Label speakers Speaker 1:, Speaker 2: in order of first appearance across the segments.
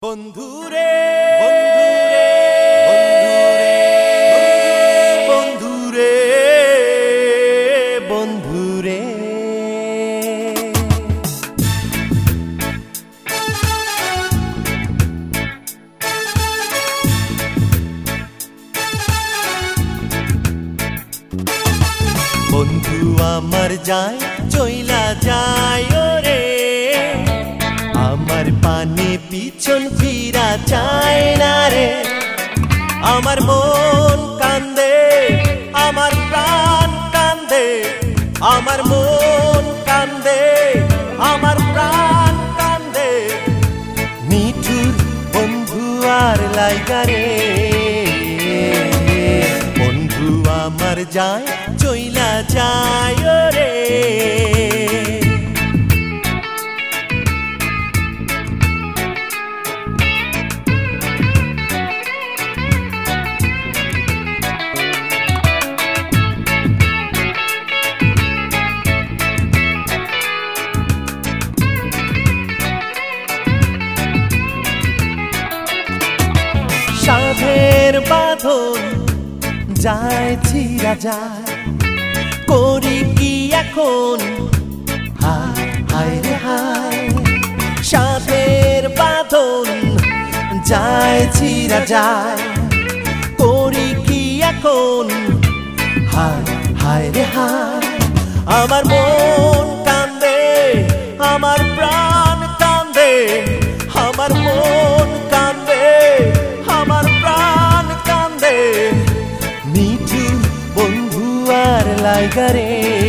Speaker 1: বন্ধুরে বন্ধুরে বন্ধুরে বন্ধু আমার যায় চইলা যায় রে আমার পানে পিছন ফিরা চায় না রে আমার মন কান্দে আমার প্রাণ কান্দে আমার মন কান্দে আমার প্রাণ কান্দে মিঠুর বন্ধু আর লাইগা রে বন্ধু আমার যায় চইলা যায় রে সাধের বাঁধন যায় ছিঁড়া যায় করি কি এখন হায় হায় রে হায় সাধের বাঁধন যায় ছিঁড়া যায় করি কি এখন হায় হায় রে হায় আমার মন কান্দে আমার প্রাণ কান্দে আমার মন কান্দে আমার প্রাণ কান্দে মিঠু বন্ধু আর লাইগা রে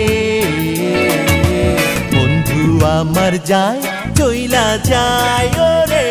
Speaker 1: বন্ধু আমার যায় চইলা যায় রে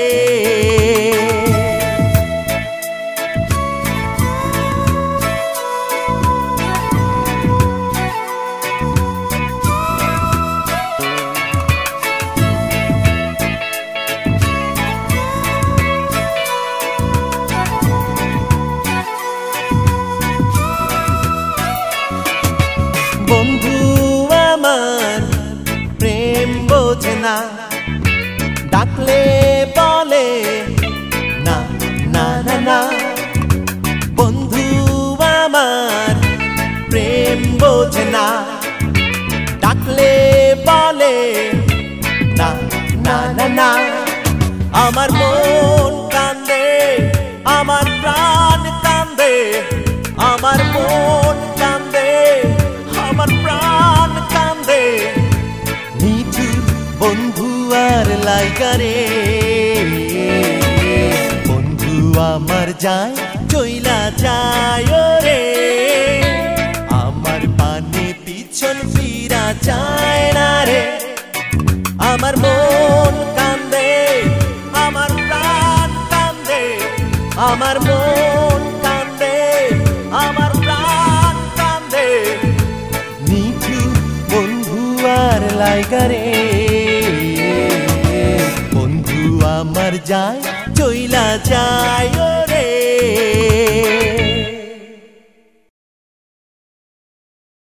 Speaker 1: বন্ধু আমার প্রেম বোঝে না ডাকলে বলে না না না না বন্ধু আমার প্রেম বোঝে না ডাকলে বলে না না না না আমার মন কান্দে আমার প্রাণ কান্দে আমার মন কান্দে আমার প্রাণ কান্দে মিঠু বন্ধু আর লাইগা রে বন্ধু আমার যায় চইলা যায় রে আমার পানে পিছন ফিরা যায় না রে আমার মন কান্দে আমার প্রাণ কান্দে আমার মন কান্দে আমার প্রাণ কান্দে মিঠু বন্ধু আর লাইগা রে বন্ধু আমার যায় চইলা যায় রে